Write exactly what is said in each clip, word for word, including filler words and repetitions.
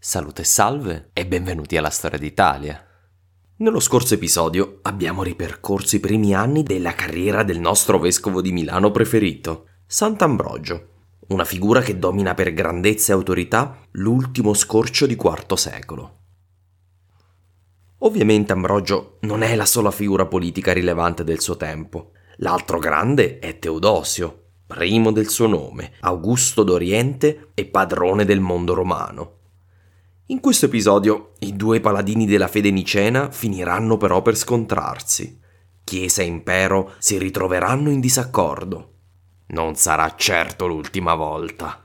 Salute e salve e benvenuti alla Storia d'Italia. Nello scorso episodio abbiamo ripercorso i primi anni della carriera del nostro vescovo di Milano preferito, Sant'Ambrogio, una figura che domina per grandezza e autorità l'ultimo scorcio di quarto secolo. Ovviamente Ambrogio non è la sola figura politica rilevante del suo tempo. L'altro grande è Teodosio, primo del suo nome, Augusto d'Oriente e padrone del mondo romano. In questo episodio i due paladini della fede nicena finiranno però per scontrarsi. Chiesa e impero si ritroveranno in disaccordo. Non sarà certo l'ultima volta.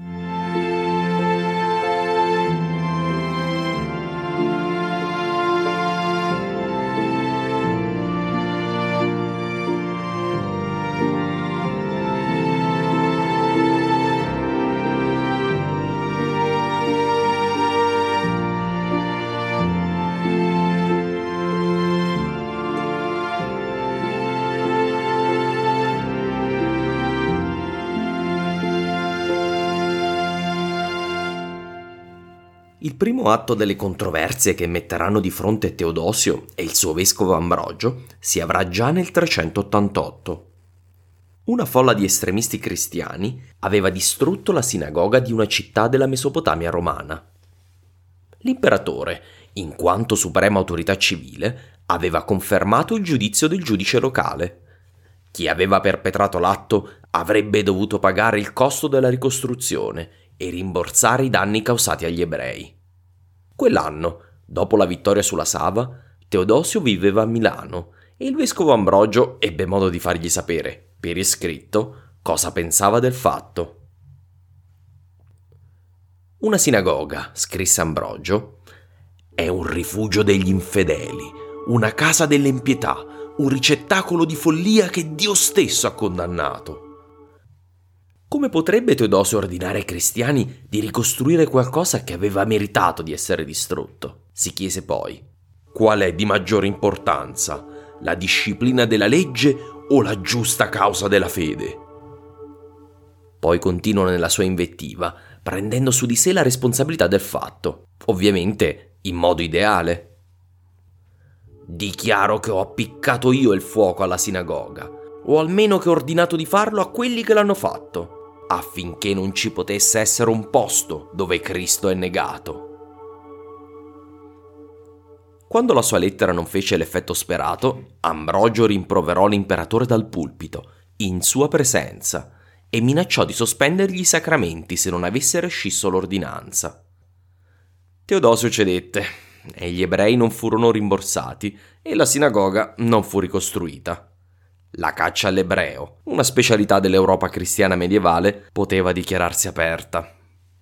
Il primo atto delle controversie che metteranno di fronte Teodosio e il suo vescovo Ambrogio si avrà già nel trecentottantotto. Una folla di estremisti cristiani aveva distrutto la sinagoga di una città della Mesopotamia romana. L'imperatore, in quanto suprema autorità civile, aveva confermato il giudizio del giudice locale. Chi aveva perpetrato l'atto avrebbe dovuto pagare il costo della ricostruzione e rimborsare i danni causati agli ebrei. Quell'anno, dopo la vittoria sulla Sava, Teodosio viveva a Milano e il vescovo Ambrogio ebbe modo di fargli sapere, per iscritto, cosa pensava del fatto. Una sinagoga, scrisse Ambrogio, è un rifugio degli infedeli, una casa dell'impietà, un ricettacolo di follia che Dio stesso ha condannato. Come potrebbe Teodosio ordinare ai cristiani di ricostruire qualcosa che aveva meritato di essere distrutto? Si chiese poi. Qual è di maggiore importanza, la disciplina della legge o la giusta causa della fede? Poi continua nella sua invettiva, prendendo su di sé la responsabilità del fatto, ovviamente in modo ideale. Dichiaro che ho appiccato io il fuoco alla sinagoga, o almeno che ho ordinato di farlo a quelli che l'hanno fatto, affinché non ci potesse essere un posto dove Cristo è negato. Quando la sua lettera non fece l'effetto sperato, Ambrogio rimproverò l'imperatore dal pulpito, in sua presenza, e minacciò di sospendergli i sacramenti se non avesse rescisso l'ordinanza. Teodosio cedette, e gli ebrei non furono rimborsati, e la sinagoga non fu ricostruita. La caccia all'ebreo, una specialità dell'Europa cristiana medievale, poteva dichiararsi aperta.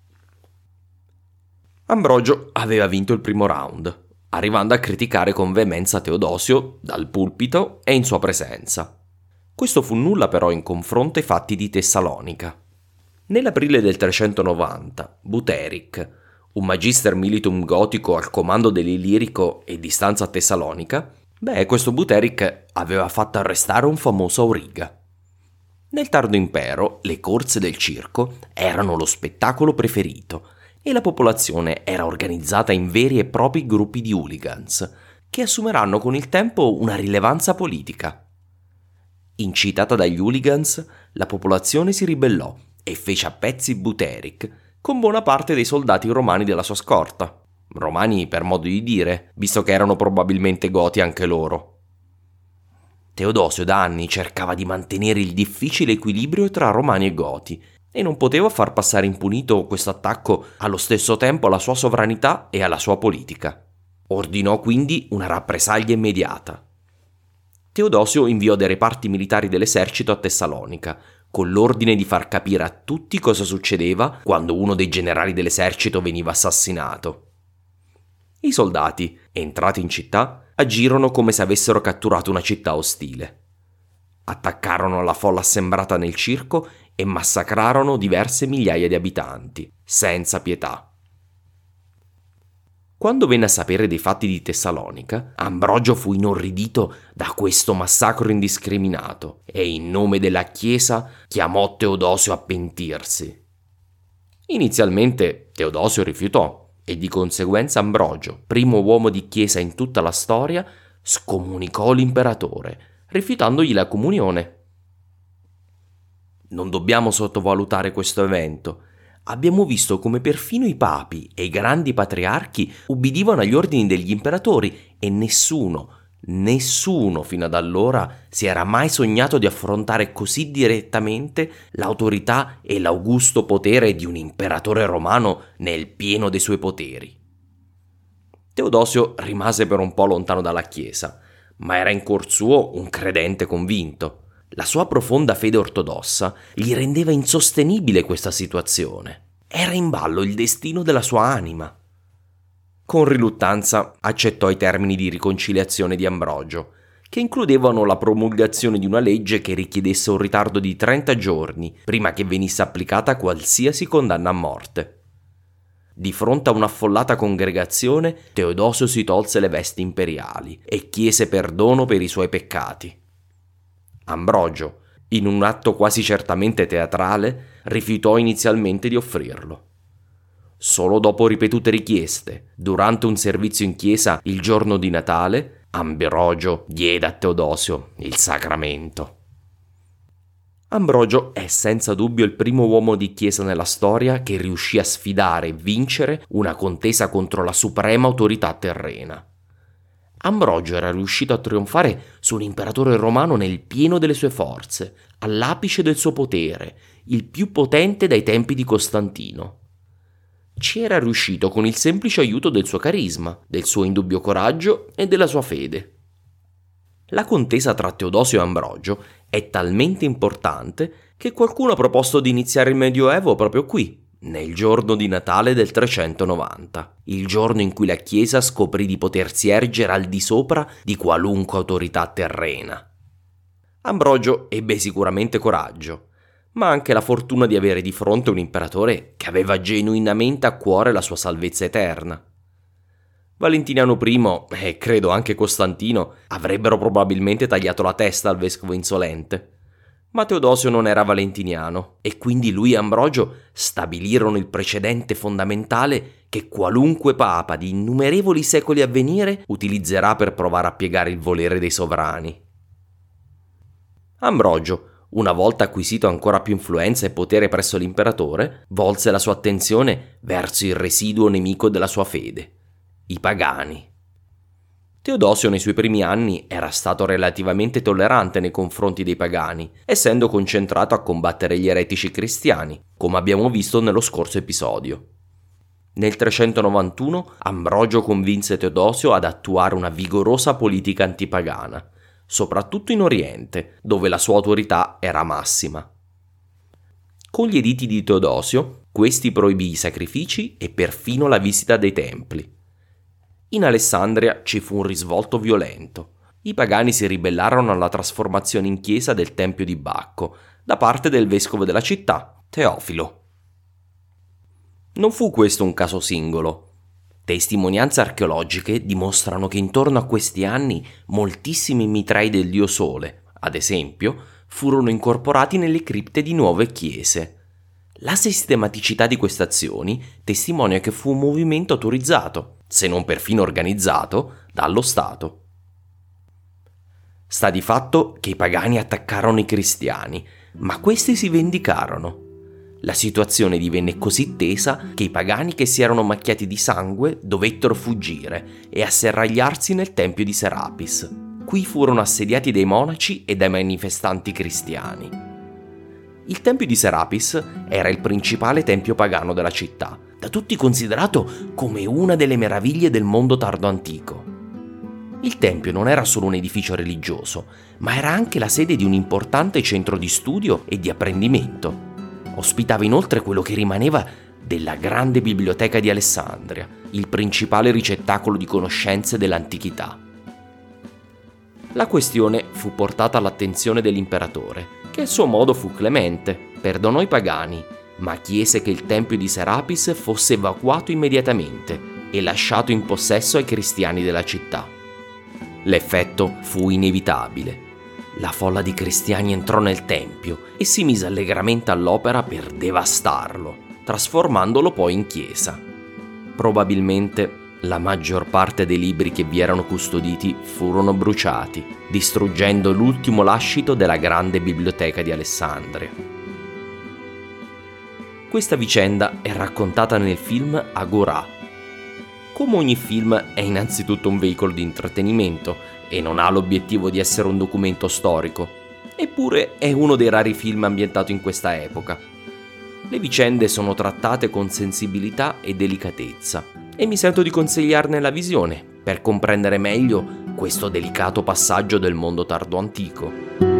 Ambrogio aveva vinto il primo round, arrivando a criticare con veemenza Teodosio dal pulpito e in sua presenza. Questo fu nulla però in confronto ai fatti di Tessalonica. Nell'aprile del trecentonovanta, Buteric, un magister militum gotico al comando dell'Illirico e di stanza a Tessalonica, Beh, questo Buteric aveva fatto arrestare un famoso auriga. Nel tardo impero, le corse del circo erano lo spettacolo preferito e la popolazione era organizzata in veri e propri gruppi di hooligans, che assumeranno con il tempo una rilevanza politica. Incitata dagli hooligans, la popolazione si ribellò e fece a pezzi Buteric con buona parte dei soldati romani della sua scorta. Romani per modo di dire, visto che erano probabilmente goti anche loro. Teodosio da anni cercava di mantenere il difficile equilibrio tra romani e goti e non poteva far passare impunito questo attacco allo stesso tempo alla sua sovranità e alla sua politica. Ordinò quindi una rappresaglia immediata. Teodosio inviò dei reparti militari dell'esercito a Tessalonica, con l'ordine di far capire a tutti cosa succedeva quando uno dei generali dell'esercito veniva assassinato. I soldati, entrati in città, agirono come se avessero catturato una città ostile. Attaccarono la folla assembrata nel circo e massacrarono diverse migliaia di abitanti, senza pietà. Quando venne a sapere dei fatti di Tessalonica, Ambrogio fu inorridito da questo massacro indiscriminato e in nome della Chiesa chiamò Teodosio a pentirsi. Inizialmente Teodosio rifiutò e di conseguenza Ambrogio, primo uomo di chiesa in tutta la storia, scomunicò l'imperatore, rifiutandogli la comunione. Non dobbiamo sottovalutare questo evento. Abbiamo visto come perfino i papi e i grandi patriarchi ubbidivano agli ordini degli imperatori e nessuno, nessuno fino ad allora si era mai sognato di affrontare così direttamente l'autorità e l'augusto potere di un imperatore romano nel pieno dei suoi poteri. Teodosio rimase per un po' lontano dalla Chiesa, ma era in cuor suo un credente convinto. La sua profonda fede ortodossa gli rendeva insostenibile questa situazione. Era in ballo il destino della sua anima. Con riluttanza accettò i termini di riconciliazione di Ambrogio, che includevano la promulgazione di una legge che richiedesse un ritardo di trenta giorni prima che venisse applicata qualsiasi condanna a morte. Di fronte a un'affollata congregazione, Teodosio si tolse le vesti imperiali e chiese perdono per i suoi peccati. Ambrogio, in un atto quasi certamente teatrale, rifiutò inizialmente di offrirlo. Solo dopo ripetute richieste, durante un servizio in chiesa il giorno di Natale, Ambrogio diede a Teodosio il sacramento. Ambrogio è senza dubbio il primo uomo di chiesa nella storia che riuscì a sfidare e vincere una contesa contro la suprema autorità terrena. Ambrogio era riuscito a trionfare su un imperatore romano nel pieno delle sue forze, all'apice del suo potere, il più potente dai tempi di Costantino. Ci era riuscito con il semplice aiuto del suo carisma, del suo indubbio coraggio e della sua fede. La contesa tra Teodosio e Ambrogio è talmente importante che qualcuno ha proposto di iniziare il Medioevo proprio qui, nel giorno di Natale del trecentonovanta, il giorno in cui la Chiesa scoprì di potersi ergere al di sopra di qualunque autorità terrena. Ambrogio ebbe sicuramente coraggio, ma anche la fortuna di avere di fronte un imperatore che aveva genuinamente a cuore la sua salvezza eterna. Valentiniano primo, e credo anche Costantino, avrebbero probabilmente tagliato la testa al vescovo insolente. Ma Teodosio non era valentiniano, e quindi lui e Ambrogio stabilirono il precedente fondamentale che qualunque papa di innumerevoli secoli a venire utilizzerà per provare a piegare il volere dei sovrani. Ambrogio, una volta acquisito ancora più influenza e potere presso l'imperatore, volse la sua attenzione verso il residuo nemico della sua fede, i pagani. Teodosio nei suoi primi anni era stato relativamente tollerante nei confronti dei pagani, essendo concentrato a combattere gli eretici cristiani, come abbiamo visto nello scorso episodio. Nel trecentonovantuno Ambrogio convinse Teodosio ad attuare una vigorosa politica antipagana, soprattutto in Oriente, dove la sua autorità era massima. Con gli editti di Teodosio, questi proibì i sacrifici e perfino la visita dei templi. In Alessandria ci fu un risvolto violento. I pagani si ribellarono alla trasformazione in chiesa del Tempio di Bacco da parte del vescovo della città, Teofilo. Non fu questo un caso singolo. Testimonianze archeologiche dimostrano che intorno a questi anni moltissimi mitrai del dio Sole, ad esempio, furono incorporati nelle cripte di nuove chiese. La sistematicità di queste azioni testimonia che fu un movimento autorizzato, se non perfino organizzato, dallo Stato. Sta di fatto che i pagani attaccarono i cristiani, ma questi si vendicarono. La situazione divenne così tesa che i pagani che si erano macchiati di sangue dovettero fuggire e asserragliarsi nel tempio di Serapis. Qui furono assediati dai monaci e dai manifestanti cristiani. Il tempio di Serapis era il principale tempio pagano della città, da tutti considerato come una delle meraviglie del mondo tardo antico. Il tempio non era solo un edificio religioso, ma era anche la sede di un importante centro di studio e di apprendimento. Ospitava inoltre quello che rimaneva della grande biblioteca di Alessandria, il principale ricettacolo di conoscenze dell'antichità. La questione fu portata all'attenzione dell'imperatore, che a suo modo fu clemente, perdonò i pagani, ma chiese che il tempio di Serapis fosse evacuato immediatamente e lasciato in possesso ai cristiani della città. L'effetto fu inevitabile. La folla di cristiani entrò nel tempio e si mise allegramente all'opera per devastarlo, trasformandolo poi in chiesa. Probabilmente la maggior parte dei libri che vi erano custoditi furono bruciati, distruggendo l'ultimo lascito della grande biblioteca di Alessandria. Questa vicenda è raccontata nel film Agorà. Come ogni film è innanzitutto un veicolo di intrattenimento e non ha l'obiettivo di essere un documento storico, eppure è uno dei rari film ambientato in questa epoca. Le vicende sono trattate con sensibilità e delicatezza e mi sento di consigliarne la visione per comprendere meglio questo delicato passaggio del mondo tardo antico.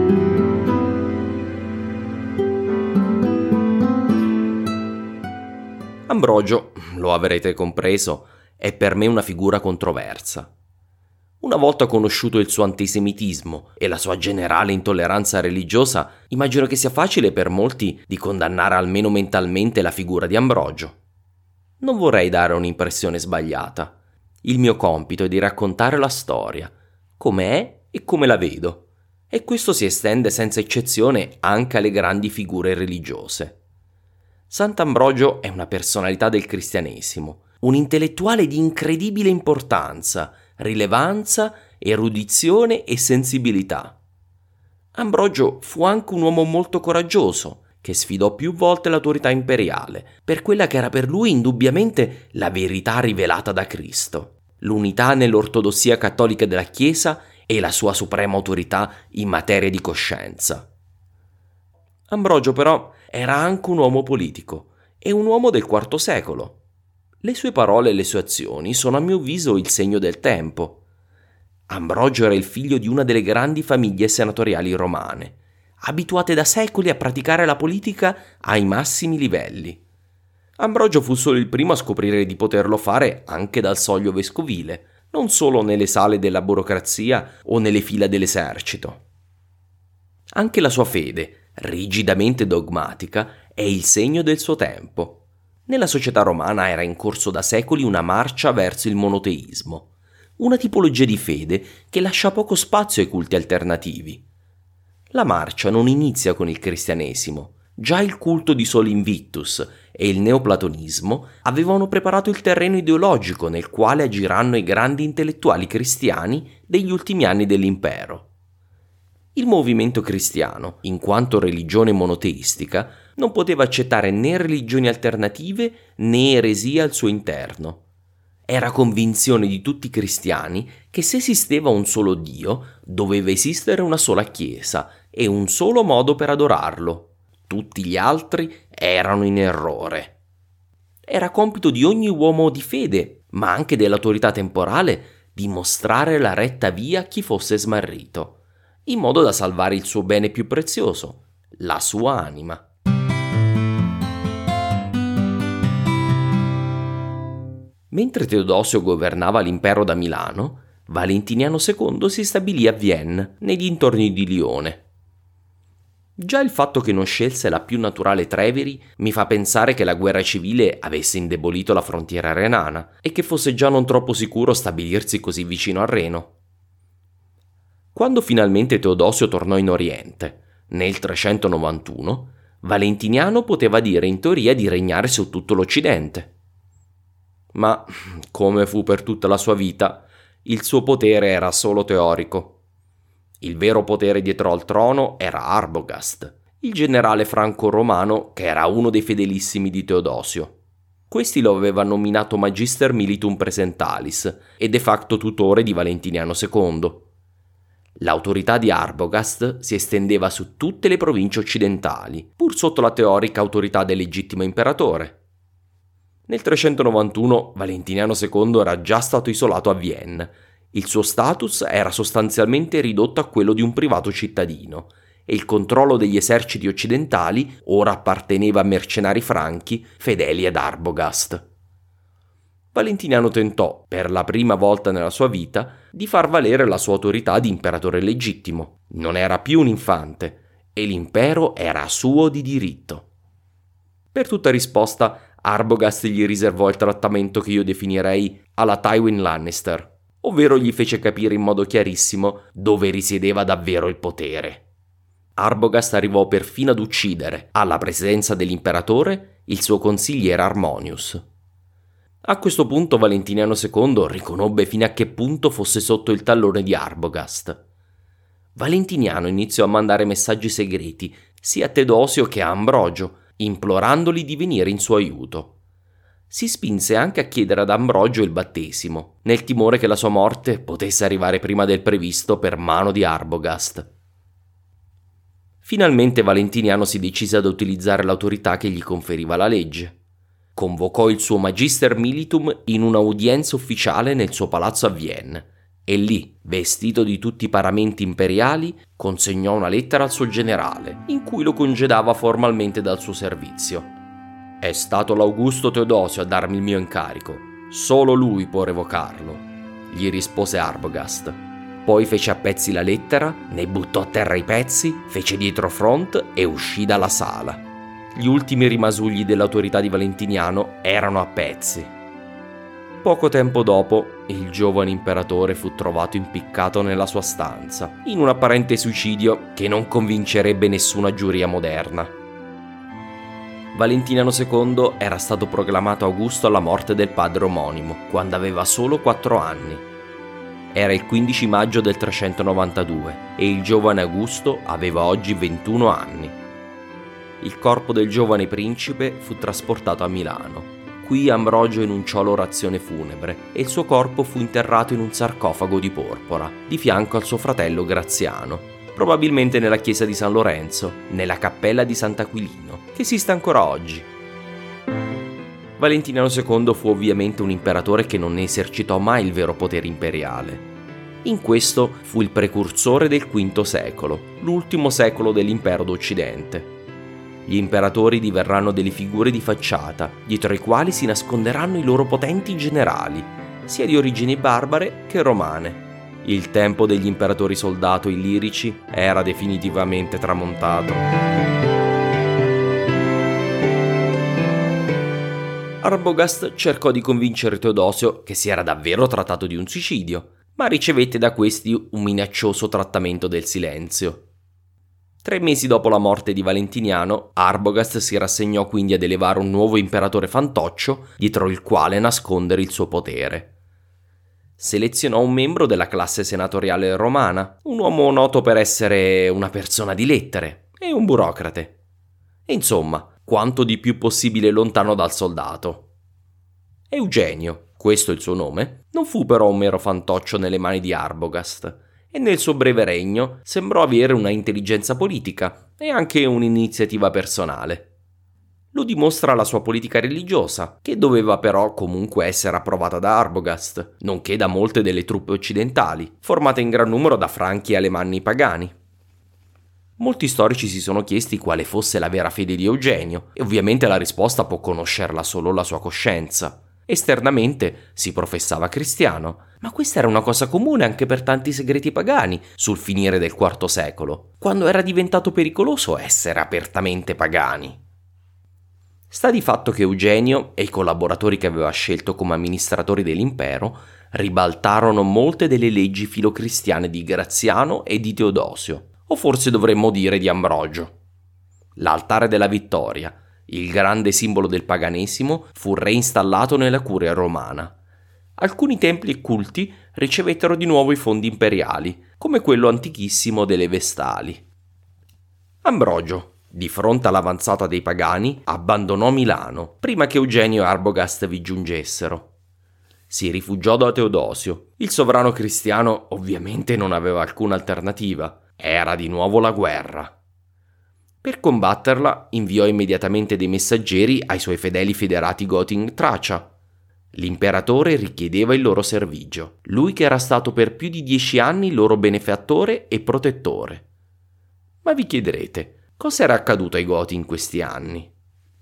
Ambrogio, lo avrete compreso, è per me una figura controversa. Una volta conosciuto il suo antisemitismo e la sua generale intolleranza religiosa, immagino che sia facile per molti di condannare almeno mentalmente la figura di Ambrogio. Non vorrei dare un'impressione sbagliata. Il mio compito è di raccontare la storia, come è e come la vedo, e questo si estende senza eccezione anche alle grandi figure religiose. Sant'Ambrogio è una personalità del cristianesimo, un intellettuale di incredibile importanza, rilevanza, erudizione e sensibilità. Ambrogio fu anche un uomo molto coraggioso, che sfidò più volte l'autorità imperiale per quella che era per lui indubbiamente la verità rivelata da Cristo, l'unità nell'ortodossia cattolica della Chiesa e la sua suprema autorità in materia di coscienza. Ambrogio però era anche un uomo politico e un uomo del quarto secolo. Le sue parole e le sue azioni sono a mio avviso il segno del tempo. Ambrogio era il figlio di una delle grandi famiglie senatoriali romane, abituate da secoli a praticare la politica ai massimi livelli. Ambrogio fu solo il primo a scoprire di poterlo fare anche dal soglio vescovile, non solo nelle sale della burocrazia o nelle fila dell'esercito. Anche la sua fede, rigidamente dogmatica, è il segno del suo tempo. Nella società romana era in corso da secoli una marcia verso il monoteismo, una tipologia di fede che lascia poco spazio ai culti alternativi. La marcia non inizia con il cristianesimo. Già il culto di Sol Invictus e il neoplatonismo avevano preparato il terreno ideologico nel quale agiranno i grandi intellettuali cristiani degli ultimi anni dell'impero. Il movimento cristiano, in quanto religione monoteistica, non poteva accettare né religioni alternative né eresie al suo interno. Era convinzione di tutti i cristiani che se esisteva un solo Dio, doveva esistere una sola Chiesa e un solo modo per adorarlo. Tutti gli altri erano in errore. Era compito di ogni uomo di fede, ma anche dell'autorità temporale, dimostrare la retta via a chi fosse smarrito, in modo da salvare il suo bene più prezioso, la sua anima. Mentre Teodosio governava l'impero da Milano, Valentiniano secondo si stabilì a Vienne, nei dintorni di Lione. Già il fatto che non scelse la più naturale Treviri mi fa pensare che la guerra civile avesse indebolito la frontiera renana e che fosse già non troppo sicuro stabilirsi così vicino al Reno. Quando finalmente Teodosio tornò in Oriente, nel trecentonovantuno, Valentiniano poteva dire in teoria di regnare su tutto l'Occidente. Ma, come fu per tutta la sua vita, il suo potere era solo teorico. Il vero potere dietro al trono era Arbogast, il generale franco-romano che era uno dei fedelissimi di Teodosio. Questi lo aveva nominato Magister Militum Presentalis e de facto tutore di Valentiniano secondo. L'autorità di Arbogast si estendeva su tutte le province occidentali, pur sotto la teorica autorità del legittimo imperatore. Nel trecentonovantuno Valentiniano secondo era già stato isolato a Vienna. Il suo status era sostanzialmente ridotto a quello di un privato cittadino e il controllo degli eserciti occidentali ora apparteneva a mercenari franchi fedeli ad Arbogast. Valentiniano tentò, per la prima volta nella sua vita, di far valere la sua autorità di imperatore legittimo. Non era più un infante e l'impero era suo di diritto. Per tutta risposta, Arbogast gli riservò il trattamento che io definirei alla Tywin Lannister, ovvero gli fece capire in modo chiarissimo dove risiedeva davvero il potere. Arbogast arrivò perfino ad uccidere, alla presidenza dell'imperatore, il suo consigliere Harmonius. A questo punto Valentiniano secondo riconobbe fino a che punto fosse sotto il tallone di Arbogast. Valentiniano iniziò a mandare messaggi segreti sia a Teodosio che a Ambrogio, implorandoli di venire in suo aiuto. Si spinse anche a chiedere ad Ambrogio il battesimo, nel timore che la sua morte potesse arrivare prima del previsto per mano di Arbogast. Finalmente Valentiniano si decise ad utilizzare l'autorità che gli conferiva la legge. Convocò il suo Magister Militum in un'udienza ufficiale nel suo palazzo a Vienne e lì, vestito di tutti i paramenti imperiali, consegnò una lettera al suo generale, in cui lo congedava formalmente dal suo servizio. «È stato l'Augusto Teodosio a darmi il mio incarico. Solo lui può revocarlo», gli rispose Arbogast. Poi fece a pezzi la lettera, ne buttò a terra i pezzi, fece dietro front e uscì dalla sala. Gli ultimi rimasugli dell'autorità di Valentiniano erano a pezzi. Poco tempo dopo, il giovane imperatore fu trovato impiccato nella sua stanza, in un apparente suicidio che non convincerebbe nessuna giuria moderna. Valentiniano secondo era stato proclamato Augusto alla morte del padre omonimo, quando aveva solo quattro anni. Era il quindici maggio del trecentonovantadue e il giovane Augusto aveva oggi ventuno anni. Il corpo del giovane principe fu trasportato a Milano. Qui Ambrogio enunciò l'orazione funebre e il suo corpo fu interrato in un sarcofago di porpora, di fianco al suo fratello Graziano, probabilmente nella chiesa di San Lorenzo, nella cappella di Sant'Aquilino, che esiste ancora oggi. Valentiniano secondo fu ovviamente un imperatore che non ne esercitò mai il vero potere imperiale. In questo fu il precursore del quinto secolo, l'ultimo secolo dell'impero d'Occidente. Gli imperatori diverranno delle figure di facciata, dietro i quali si nasconderanno i loro potenti generali, sia di origini barbare che romane. Il tempo degli imperatori soldato illirici era definitivamente tramontato. Arbogast cercò di convincere Teodosio che si era davvero trattato di un suicidio, ma ricevette da questi un minaccioso trattamento del silenzio. Tre mesi dopo la morte di Valentiniano, Arbogast si rassegnò quindi ad elevare un nuovo imperatore fantoccio dietro il quale nascondere il suo potere. Selezionò un membro della classe senatoriale romana, un uomo noto per essere una persona di lettere e un burocrate. Insomma, quanto di più possibile lontano dal soldato. Eugenio, questo è il suo nome, non fu però un mero fantoccio nelle mani di Arbogast, e nel suo breve regno sembrò avere una intelligenza politica e anche un'iniziativa personale. Lo dimostra la sua politica religiosa, che doveva però comunque essere approvata da Arbogast, nonché da molte delle truppe occidentali, formate in gran numero da franchi e alemanni pagani. Molti storici si sono chiesti quale fosse la vera fede di Eugenio, e ovviamente la risposta può conoscerla solo la sua coscienza. Esternamente si professava cristiano, ma questa era una cosa comune anche per tanti segreti pagani sul finire del quarto secolo, quando era diventato pericoloso essere apertamente pagani. Sta di fatto che Eugenio e i collaboratori che aveva scelto come amministratori dell'impero ribaltarono molte delle leggi filocristiane di Graziano e di Teodosio, o forse dovremmo dire di Ambrogio. L'altare della vittoria, il grande simbolo del paganesimo, fu reinstallato nella curia romana. Alcuni templi e culti ricevettero di nuovo i fondi imperiali, come quello antichissimo delle Vestali. Ambrogio, di fronte all'avanzata dei pagani, abbandonò Milano prima che Eugenio e Arbogast vi giungessero. Si rifugiò da Teodosio. Il sovrano cristiano ovviamente non aveva alcuna alternativa. Era di nuovo la guerra. Per combatterla inviò immediatamente dei messaggeri ai suoi fedeli federati goti in Tracia. L'imperatore richiedeva il loro servigio, lui che era stato per più di dieci anni loro benefattore e protettore. Ma vi chiederete, cosa era accaduto ai Goti in questi anni?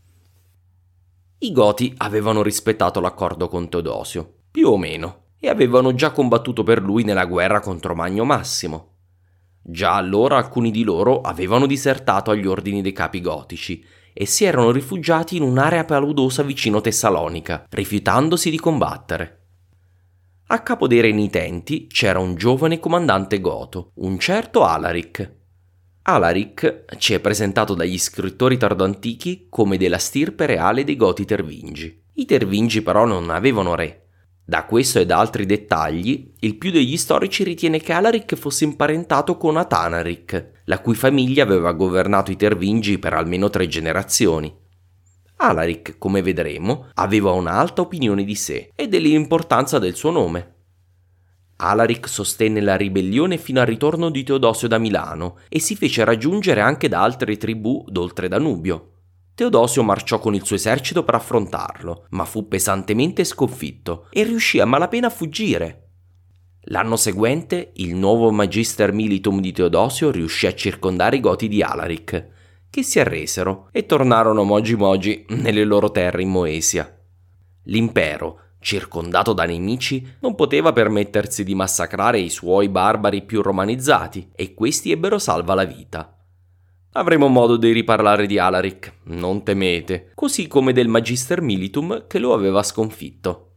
I Goti avevano rispettato l'accordo con Teodosio, più o meno, e avevano già combattuto per lui nella guerra contro Magno Massimo. Già allora alcuni di loro avevano disertato agli ordini dei capi gotici e si erano rifugiati in un'area paludosa vicino Tessalonica, rifiutandosi di combattere. A capo dei renitenti c'era un giovane comandante goto, un certo Alaric. Alaric ci è presentato dagli scrittori tardoantichi come della stirpe reale dei Goti Tervingi. I Tervingi però non avevano re. Da questo e da altri dettagli, il più degli storici ritiene che Alaric fosse imparentato con Atanaric, la cui famiglia aveva governato i Tervingi per almeno tre generazioni. Alaric, come vedremo, aveva un'alta opinione di sé e dell'importanza del suo nome. Alaric sostenne la ribellione fino al ritorno di Teodosio da Milano e si fece raggiungere anche da altre tribù d'oltre Danubio. Teodosio marciò con il suo esercito per affrontarlo, ma fu pesantemente sconfitto e riuscì a malapena a fuggire. L'anno seguente, il nuovo Magister Militum di Teodosio riuscì a circondare i Goti di Alaric, che si arresero e tornarono mogi mogi nelle loro terre in Moesia. L'impero, circondato da nemici, non poteva permettersi di massacrare i suoi barbari più romanizzati e questi ebbero salva la vita. Avremo modo di riparlare di Alaric, non temete, così come del Magister Militum che lo aveva sconfitto.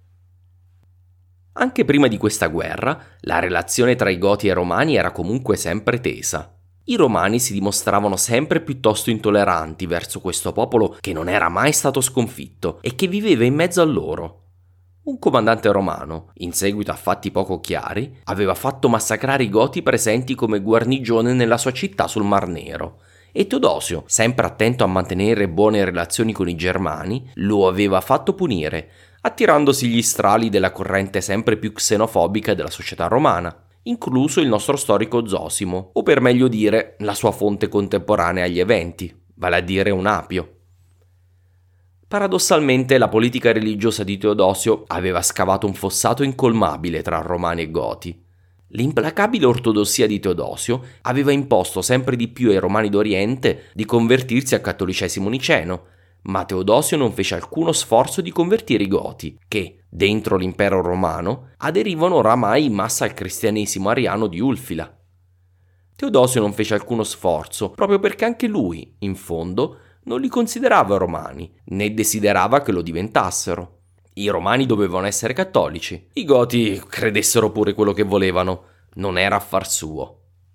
Anche prima di questa guerra, la relazione tra i Goti e i Romani era comunque sempre tesa. I Romani si dimostravano sempre piuttosto intolleranti verso questo popolo che non era mai stato sconfitto e che viveva in mezzo a loro. Un comandante romano, in seguito a fatti poco chiari, aveva fatto massacrare i Goti presenti come guarnigione nella sua città sul Mar Nero, e Teodosio, sempre attento a mantenere buone relazioni con i Germani, lo aveva fatto punire, attirandosi gli strali della corrente sempre più xenofobica della società romana, incluso il nostro storico Zosimo, o per meglio dire la sua fonte contemporanea agli eventi, vale a dire un Apio. Paradossalmente la politica religiosa di Teodosio aveva scavato un fossato incolmabile tra Romani e Goti. L'implacabile ortodossia di Teodosio aveva imposto sempre di più ai Romani d'Oriente di convertirsi al cattolicesimo niceno, ma Teodosio non fece alcuno sforzo di convertire i Goti, che, dentro l'impero romano, aderivano oramai in massa al cristianesimo ariano di Ulfila. Teodosio non fece alcuno sforzo, proprio perché anche lui, in fondo, non li considerava romani, né desiderava che lo diventassero. I Romani dovevano essere cattolici, i Goti credessero pure quello che volevano, non era affar suo.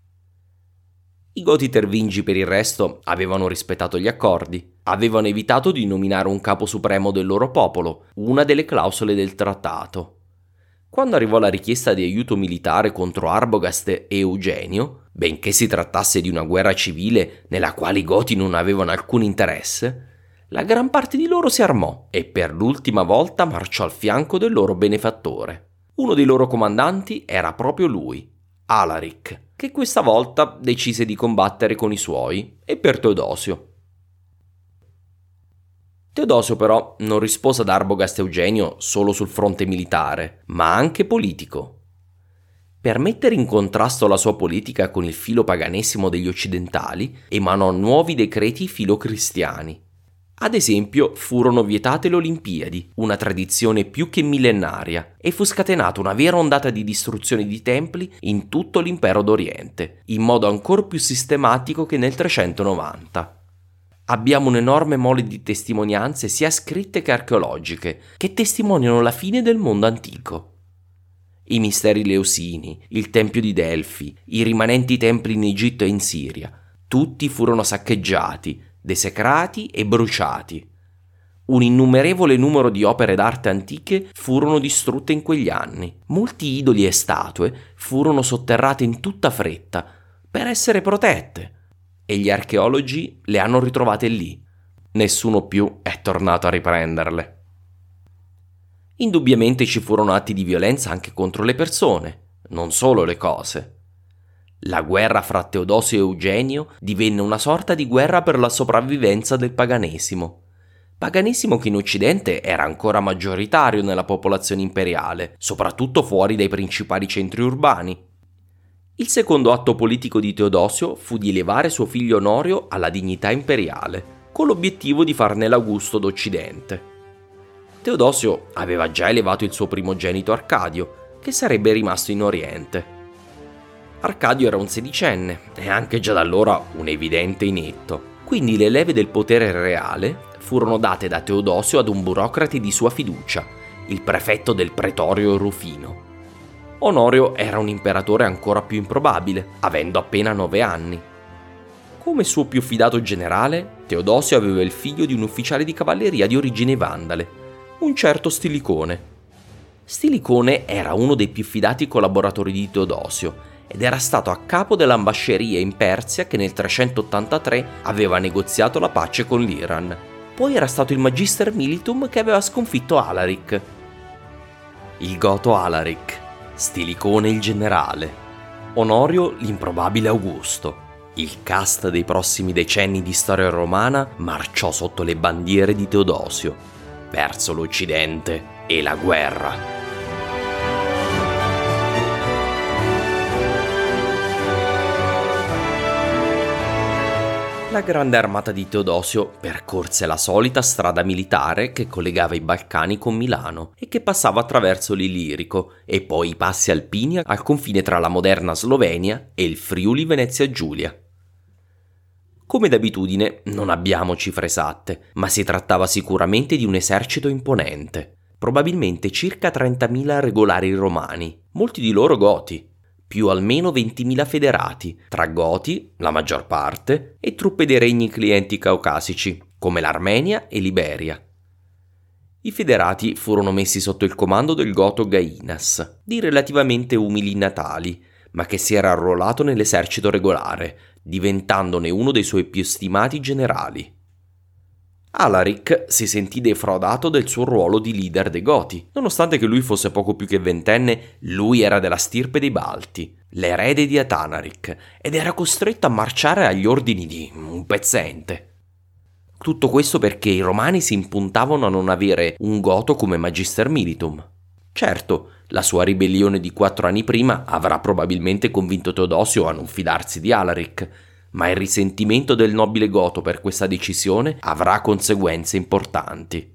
I Goti Tervingi per il resto avevano rispettato gli accordi, avevano evitato di nominare un capo supremo del loro popolo, una delle clausole del trattato. Quando arrivò la richiesta di aiuto militare contro Arbogast e Eugenio, benché si trattasse di una guerra civile nella quale i Goti non avevano alcun interesse, la gran parte di loro si armò e per l'ultima volta marciò al fianco del loro benefattore. Uno dei loro comandanti era proprio lui, Alaric, che questa volta decise di combattere con i suoi e per Teodosio. Teodosio però non rispose ad Arbogast e Eugenio solo sul fronte militare, ma anche politico. Per mettere in contrasto la sua politica con il filo paganesimo degli occidentali, emanò nuovi decreti filocristiani. Ad esempio, furono vietate le Olimpiadi, una tradizione più che millenaria, e fu scatenata una vera ondata di distruzione di templi in tutto l'impero d'Oriente, in modo ancora più sistematico che nel trecentonovanta. Abbiamo un'enorme mole di testimonianze sia scritte che archeologiche, che testimoniano la fine del mondo antico. I misteri leusini, il tempio di Delfi, i rimanenti templi in Egitto e in Siria, tutti furono saccheggiati, desecrati e bruciati. Un innumerevole numero di opere d'arte antiche furono distrutte in quegli anni. Molti idoli e statue furono sotterrate in tutta fretta per essere protette e gli archeologi le hanno ritrovate lì. Nessuno più è tornato a riprenderle. Indubbiamente ci furono atti di violenza anche contro le persone, non solo le cose. La guerra fra Teodosio e Eugenio divenne una sorta di guerra per la sopravvivenza del paganesimo. Paganesimo che in Occidente era ancora maggioritario nella popolazione imperiale, soprattutto fuori dai principali centri urbani. Il secondo atto politico di Teodosio fu di elevare suo figlio Onorio alla dignità imperiale, con l'obiettivo di farne l'Augusto d'Occidente. Teodosio aveva già elevato il suo primogenito Arcadio, che sarebbe rimasto in Oriente. Arcadio era un sedicenne e anche già da allora un evidente inetto, quindi le leve del potere reale furono date da Teodosio ad un burocrate di sua fiducia, il prefetto del pretorio Rufino. Onorio era un imperatore ancora più improbabile, avendo appena nove anni. Come suo più fidato generale, Teodosio aveva il figlio di un ufficiale di cavalleria di origini vandale, un certo Stilicone. Stilicone era uno dei più fidati collaboratori di Teodosio ed era stato a capo dell'ambasceria in Persia che nel trecentottantatré aveva negoziato la pace con l'Iran. Poi era stato il Magister Militum che aveva sconfitto Alaric. Il goto Alaric, Stilicone il generale, Onorio l'improbabile Augusto. Il cast dei prossimi decenni di storia romana marciò sotto le bandiere di Teodosio, verso l'Occidente e la guerra. La grande armata di Teodosio percorse la solita strada militare che collegava i Balcani con Milano e che passava attraverso l'Illirico e poi i passi alpini al confine tra la moderna Slovenia e il Friuli Venezia Giulia. Come d'abitudine non abbiamo cifre esatte, ma si trattava sicuramente di un esercito imponente, probabilmente circa trentamila regolari romani, molti di loro goti, più almeno ventimila federati, tra goti, la maggior parte, e truppe dei regni clienti caucasici, come l'Armenia e l'Iberia. I federati furono messi sotto il comando del goto Gainas, di relativamente umili natali, ma che si era arruolato nell'esercito regolare, diventandone uno dei suoi più stimati generali. Alaric si sentì defraudato del suo ruolo di leader dei Goti. Nonostante che lui fosse poco più che ventenne, lui era della stirpe dei Balti, l'erede di Atanaric, ed era costretto a marciare agli ordini di un pezzente. Tutto questo perché i romani si impuntavano a non avere un goto come Magister Militum. Certo, la sua ribellione di quattro anni prima avrà probabilmente convinto Teodosio a non fidarsi di Alaric, ma il risentimento del nobile goto per questa decisione avrà conseguenze importanti.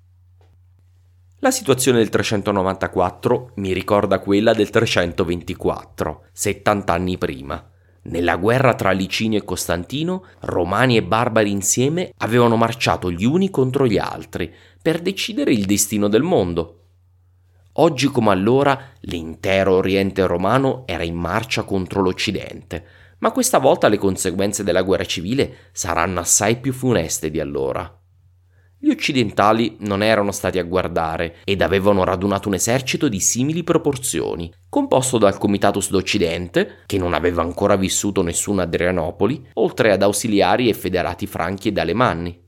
La situazione del trecentonovantaquattro mi ricorda quella del trecentoventiquattro, settanta anni prima. Nella guerra tra Licinio e Costantino, romani e barbari insieme avevano marciato gli uni contro gli altri per decidere il destino del mondo. Oggi come allora l'intero Oriente romano era in marcia contro l'Occidente, ma questa volta le conseguenze della guerra civile saranno assai più funeste di allora. Gli occidentali non erano stati a guardare ed avevano radunato un esercito di simili proporzioni, composto dal Comitatus d'Occidente, che non aveva ancora vissuto nessun Adrianopoli, oltre ad ausiliari e federati franchi ed alemanni.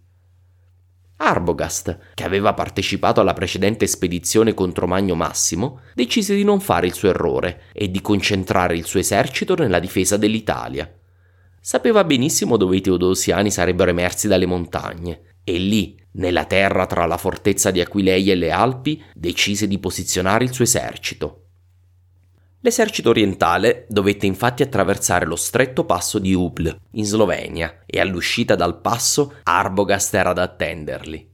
Arbogast, che aveva partecipato alla precedente spedizione contro Magno Massimo, decise di non fare il suo errore e di concentrare il suo esercito nella difesa dell'Italia. Sapeva benissimo dove i teodosiani sarebbero emersi dalle montagne e lì, nella terra tra la fortezza di Aquileia e le Alpi, decise di posizionare il suo esercito. L'esercito orientale dovette infatti attraversare lo stretto passo di Ubl, in Slovenia, e all'uscita dal passo Arbogast era ad attenderli.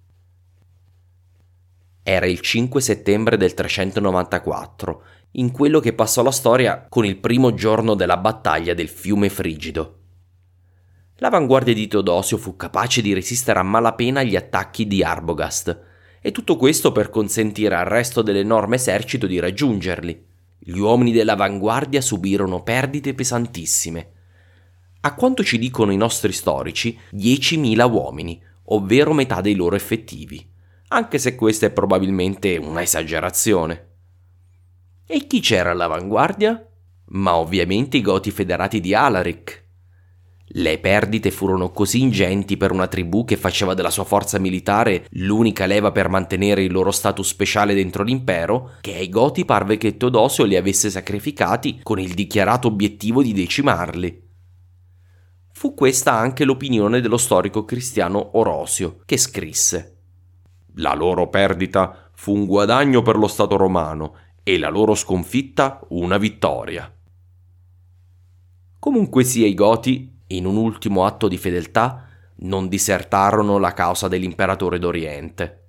Era il cinque settembre del trecentonovantaquattro, in quello che passò alla storia con il primo giorno della battaglia del fiume Frigido. L'avanguardia di Teodosio fu capace di resistere a malapena agli attacchi di Arbogast, e tutto questo per consentire al resto dell'enorme esercito di raggiungerli. Gli uomini dell'avanguardia subirono perdite pesantissime. A quanto ci dicono i nostri storici, diecimila uomini, ovvero metà dei loro effettivi, anche se questa è probabilmente una esagerazione. E chi c'era all'avanguardia? Ma ovviamente i Goti federati di Alaric. Le perdite furono così ingenti per una tribù che faceva della sua forza militare l'unica leva per mantenere il loro status speciale dentro l'impero, che ai Goti parve che Teodosio li avesse sacrificati con il dichiarato obiettivo di decimarli. Fu questa anche l'opinione dello storico cristiano Orosio, che scrisse: «La loro perdita fu un guadagno per lo Stato romano e la loro sconfitta una vittoria». Comunque sia, i Goti, in un ultimo atto di fedeltà, non disertarono la causa dell'imperatore d'Oriente.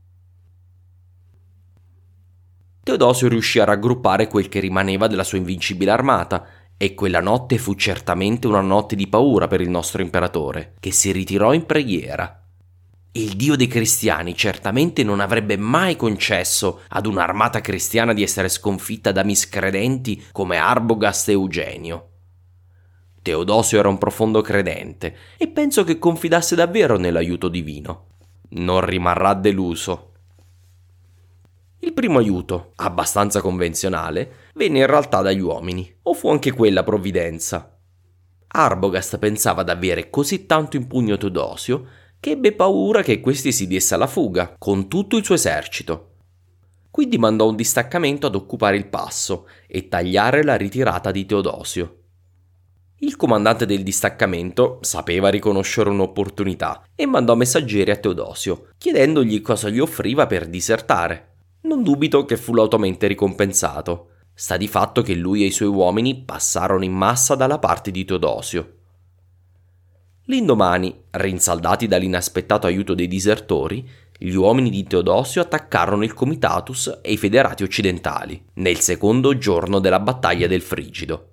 Teodosio riuscì a raggruppare quel che rimaneva della sua invincibile armata, e quella notte fu certamente una notte di paura per il nostro imperatore, che si ritirò in preghiera. Il Dio dei cristiani certamente non avrebbe mai concesso ad un'armata cristiana di essere sconfitta da miscredenti come Arbogast e Eugenio. Teodosio era un profondo credente e penso che confidasse davvero nell'aiuto divino. Non rimarrà deluso. Il primo aiuto, abbastanza convenzionale, venne in realtà dagli uomini, o fu anche quella provvidenza. Arbogast pensava di avere così tanto in pugno Teodosio che ebbe paura che questi si desse alla fuga con tutto il suo esercito. Quindi mandò un distaccamento ad occupare il passo e tagliare la ritirata di Teodosio. Il comandante del distaccamento sapeva riconoscere un'opportunità e mandò messaggeri a Teodosio, chiedendogli cosa gli offriva per disertare. Non dubito che fu lautamente ricompensato. Sta di fatto che lui e i suoi uomini passarono in massa dalla parte di Teodosio. L'indomani, rinsaldati dall'inaspettato aiuto dei disertori, gli uomini di Teodosio attaccarono il Comitatus e i federati occidentali, nel secondo giorno della battaglia del Frigido.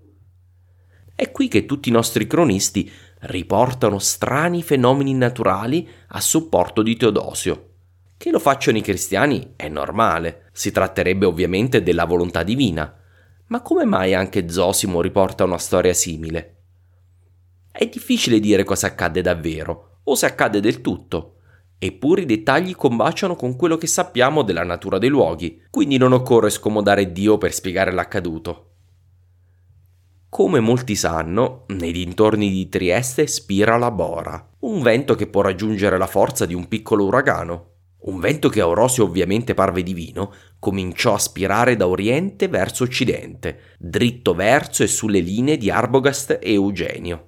È qui che tutti i nostri cronisti riportano strani fenomeni naturali a supporto di Teodosio. Che lo facciano i cristiani è normale, si tratterebbe ovviamente della volontà divina, ma come mai anche Zosimo riporta una storia simile? È difficile dire cosa accadde davvero, o se accadde del tutto, eppure i dettagli combaciano con quello che sappiamo della natura dei luoghi, quindi non occorre scomodare Dio per spiegare l'accaduto. Come molti sanno, nei dintorni di Trieste spira la Bora, un vento che può raggiungere la forza di un piccolo uragano. Un vento che a Orosio ovviamente parve divino, cominciò a spirare da oriente verso occidente, dritto verso e sulle linee di Arbogast e Eugenio.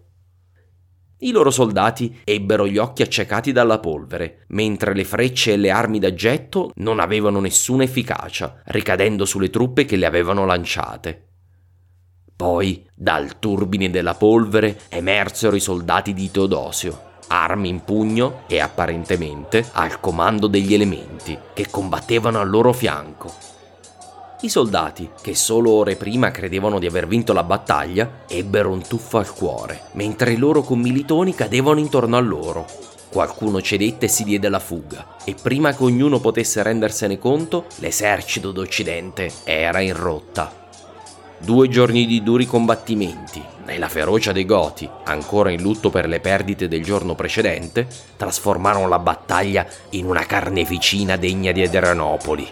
I loro soldati ebbero gli occhi accecati dalla polvere, mentre le frecce e le armi da getto non avevano nessuna efficacia, ricadendo sulle truppe che le avevano lanciate. Poi, dal turbine della polvere, emersero i soldati di Teodosio, armi in pugno e apparentemente al comando degli elementi, che combattevano al loro fianco. I soldati, che solo ore prima credevano di aver vinto la battaglia, ebbero un tuffo al cuore, mentre i loro commilitoni cadevano intorno a loro. Qualcuno cedette e si diede alla fuga, e prima che ognuno potesse rendersene conto, l'esercito d'Occidente era in rotta. Due giorni di duri combattimenti e la ferocia dei Goti, ancora in lutto per le perdite del giorno precedente, trasformarono la battaglia in una carneficina degna di Adrianopoli.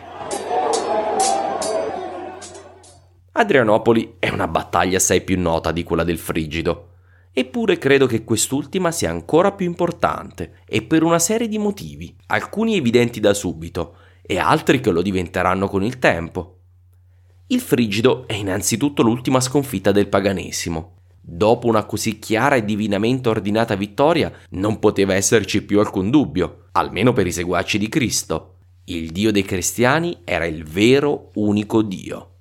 Adrianopoli è una battaglia assai più nota di quella del Frigido, eppure credo che quest'ultima sia ancora più importante e per una serie di motivi, alcuni evidenti da subito e altri che lo diventeranno con il tempo. Il Frigido è innanzitutto l'ultima sconfitta del paganesimo. Dopo una così chiara e divinamente ordinata vittoria non poteva esserci più alcun dubbio, almeno per i seguaci di Cristo. Il Dio dei cristiani era il vero unico Dio.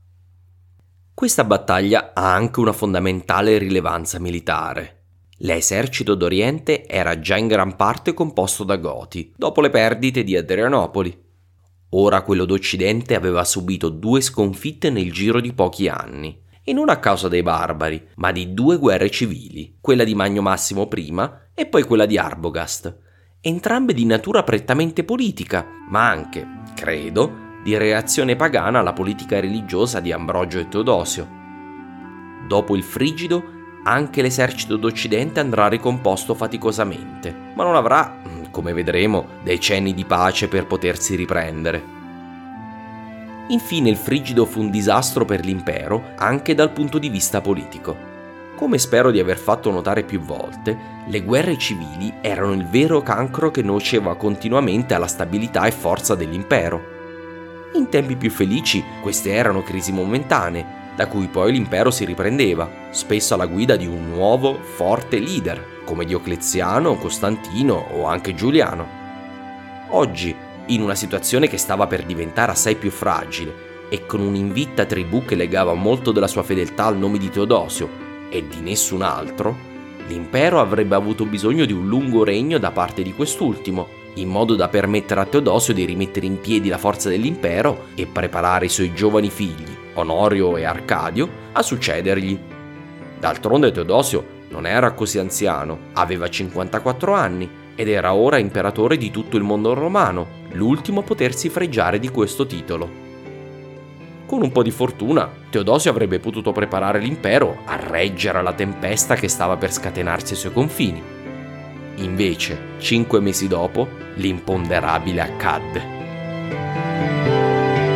Questa battaglia ha anche una fondamentale rilevanza militare. L'esercito d'Oriente era già in gran parte composto da Goti, dopo le perdite di Adrianopoli. Ora quello d'Occidente aveva subito due sconfitte nel giro di pochi anni, e non a causa dei barbari, ma di due guerre civili, quella di Magno Massimo prima e poi quella di Arbogast, entrambe di natura prettamente politica, ma anche, credo, di reazione pagana alla politica religiosa di Ambrogio e Teodosio. Dopo il Frigido, anche l'esercito d'Occidente andrà ricomposto faticosamente, ma non avrà, come vedremo, decenni di pace per potersi riprendere. Infine il Frigido fu un disastro per l'impero anche dal punto di vista politico. Come spero di aver fatto notare più volte, le guerre civili erano il vero cancro che nuoceva continuamente alla stabilità e forza dell'impero. In tempi più felici queste erano crisi momentanee, da cui poi l'impero si riprendeva, spesso alla guida di un nuovo, forte leader, come Diocleziano, Costantino o anche Giuliano. Oggi, in una situazione che stava per diventare assai più fragile e con un'invitta tribù che legava molto della sua fedeltà al nome di Teodosio e di nessun altro, l'impero avrebbe avuto bisogno di un lungo regno da parte di quest'ultimo, in modo da permettere a Teodosio di rimettere in piedi la forza dell'impero e preparare i suoi giovani figli, Onorio e Arcadio, a succedergli. D'altronde Teodosio non era così anziano, aveva cinquantaquattro anni ed era ora imperatore di tutto il mondo romano, l'ultimo a potersi fregiare di questo titolo. Con un po' di fortuna, Teodosio avrebbe potuto preparare l'impero a reggere la tempesta che stava per scatenarsi ai suoi confini. Invece, cinque mesi dopo, l'imponderabile accadde.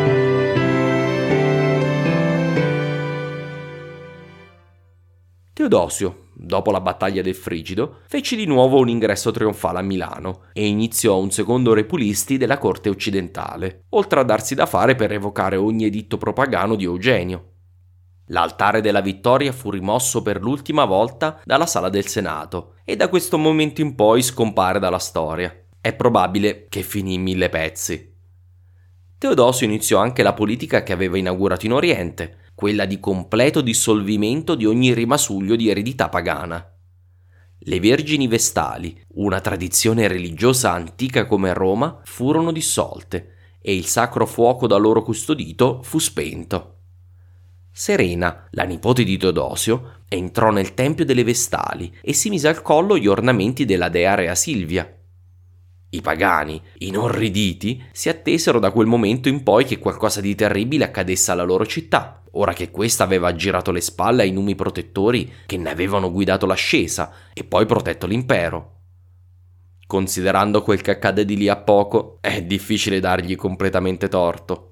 Teodosio, dopo la battaglia del Frigido, fece di nuovo un ingresso trionfale a Milano e iniziò un secondo repulisti della corte occidentale, oltre a darsi da fare per revocare ogni editto propagano di Eugenio. L'altare della vittoria fu rimosso per l'ultima volta dalla sala del Senato e da questo momento in poi scompare dalla storia. È probabile che finì in mille pezzi. Teodosio iniziò anche la politica che aveva inaugurato in Oriente, quella di completo dissolvimento di ogni rimasuglio di eredità pagana. Le Vergini Vestali, una tradizione religiosa antica come Roma, furono dissolte e il sacro fuoco da loro custodito fu spento. Serena, la nipote di Teodosio, entrò nel tempio delle Vestali e si mise al collo gli ornamenti della dea Rea Silvia. I pagani, inorriditi, si attesero da quel momento in poi che qualcosa di terribile accadesse alla loro città, ora che questa aveva girato le spalle ai numi protettori che ne avevano guidato l'ascesa e poi protetto l'impero. Considerando quel che accade di lì a poco, è difficile dargli completamente torto.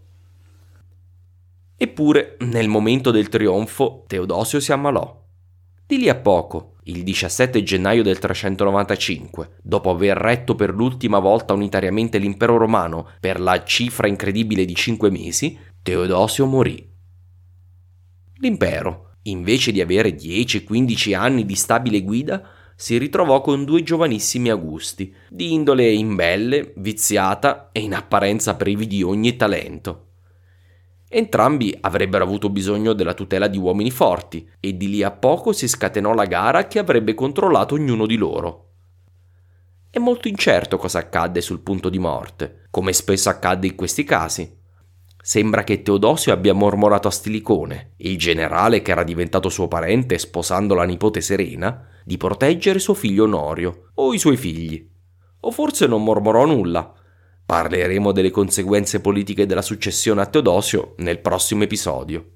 Eppure, nel momento del trionfo, Teodosio si ammalò. Di lì a poco, il diciassette gennaio del trecentonovantacinque, dopo aver retto per l'ultima volta unitariamente l'impero romano per la cifra incredibile di cinque mesi, Teodosio morì. L'impero, invece di avere dieci quindici anni di stabile guida, si ritrovò con due giovanissimi Augusti, di indole imbelle, viziata e in apparenza privi di ogni talento. Entrambi avrebbero avuto bisogno della tutela di uomini forti e di lì a poco si scatenò la gara che avrebbe controllato ognuno di loro. È molto incerto cosa accadde sul punto di morte, come spesso accadde in questi casi. Sembra che Teodosio abbia mormorato a Stilicone, il generale che era diventato suo parente sposando la nipote Serena, di proteggere suo figlio Onorio o i suoi figli. O forse non mormorò nulla. Parleremo delle conseguenze politiche della successione a Teodosio nel prossimo episodio.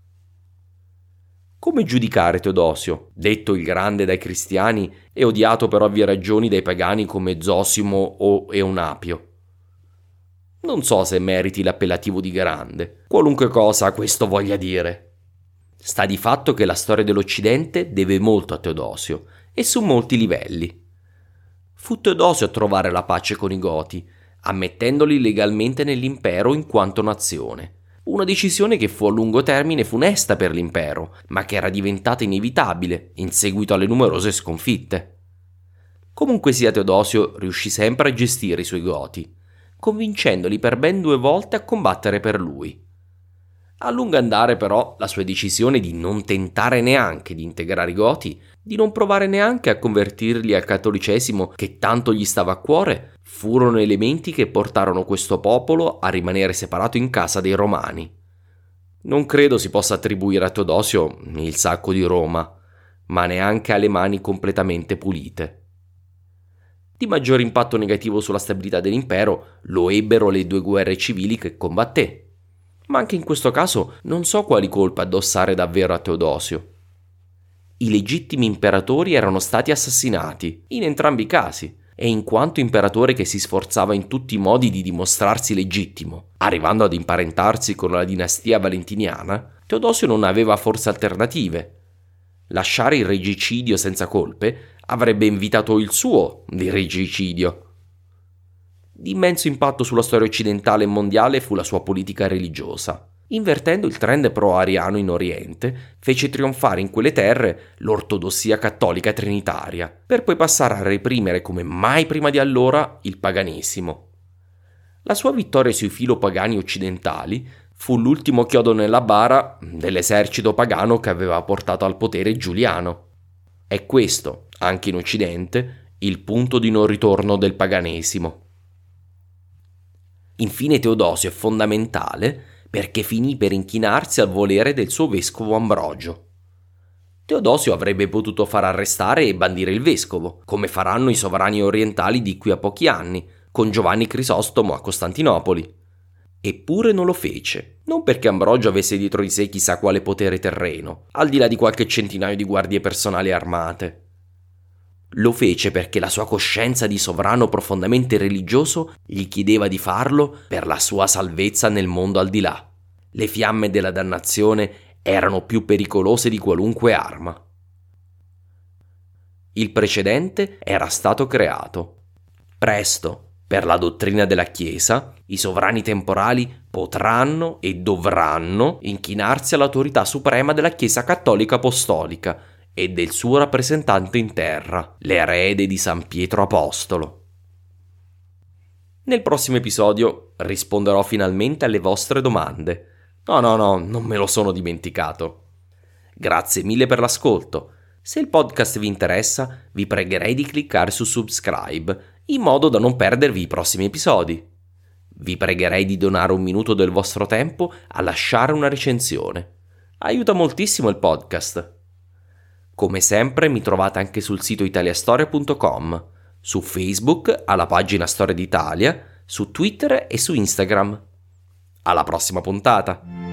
Come giudicare Teodosio, detto il Grande dai cristiani e odiato per ovvie ragioni dai pagani come Zosimo o Eunapio? Non so se meriti l'appellativo di grande, qualunque cosa questo voglia dire. Sta di fatto che la storia dell'Occidente deve molto a Teodosio, e su molti livelli. Fu Teodosio a trovare la pace con i Goti, ammettendoli legalmente nell'impero in quanto nazione. Una decisione che fu a lungo termine funesta per l'impero, ma che era diventata inevitabile in seguito alle numerose sconfitte. Comunque sia, Teodosio riuscì sempre a gestire i suoi Goti, convincendoli per ben due volte a combattere per lui. A lungo andare però la sua decisione di non tentare neanche di integrare i Goti, di non provare neanche a convertirli al cattolicesimo che tanto gli stava a cuore, furono elementi che portarono questo popolo a rimanere separato in casa dei Romani. Non credo si possa attribuire a Teodosio il sacco di Roma, ma neanche alle mani completamente pulite. Di maggior impatto negativo sulla stabilità dell'impero lo ebbero le due guerre civili che combatté. Ma anche in questo caso non so quali colpe addossare davvero a Teodosio. I legittimi imperatori erano stati assassinati, in entrambi i casi, e in quanto imperatore che si sforzava in tutti i modi di dimostrarsi legittimo, arrivando ad imparentarsi con la dinastia valentiniana, Teodosio non aveva forse alternative. Lasciare il regicidio senza colpe avrebbe invitato il suo di regicidio. Di immenso impatto sulla storia occidentale e mondiale fu la sua politica religiosa. Invertendo il trend pro-ariano in Oriente, fece trionfare in quelle terre l'ortodossia cattolica trinitaria, per poi passare a reprimere come mai prima di allora il paganesimo. La sua vittoria sui filopagani occidentali fu l'ultimo chiodo nella bara dell'esercito pagano che aveva portato al potere Giuliano. È questo, anche in Occidente, il punto di non ritorno del paganesimo. Infine Teodosio è fondamentale perché finì per inchinarsi al volere del suo vescovo Ambrogio. Teodosio avrebbe potuto far arrestare e bandire il vescovo, come faranno i sovrani orientali di qui a pochi anni, con Giovanni Crisostomo a Costantinopoli. Eppure non lo fece, non perché Ambrogio avesse dietro di sé chissà quale potere terreno, al di là di qualche centinaio di guardie personali armate. Lo fece perché la sua coscienza di sovrano profondamente religioso gli chiedeva di farlo per la sua salvezza nel mondo al di là. Le fiamme della dannazione erano più pericolose di qualunque arma. Il precedente era stato creato. Presto, per la dottrina della Chiesa, i sovrani temporali potranno e dovranno inchinarsi all'autorità suprema della Chiesa cattolica apostolica e del suo rappresentante in terra, l'erede di San Pietro Apostolo. Nel prossimo episodio risponderò finalmente alle vostre domande. No, no, no, non me lo sono dimenticato. Grazie mille per l'ascolto. Se il podcast vi interessa, vi pregherei di cliccare su subscribe, in modo da non perdervi i prossimi episodi. Vi pregherei di donare un minuto del vostro tempo a lasciare una recensione. Aiuta moltissimo il podcast. Come sempre mi trovate anche sul sito italiastoria punto com, su Facebook alla pagina Storia d'Italia, su Twitter e su Instagram. Alla prossima puntata!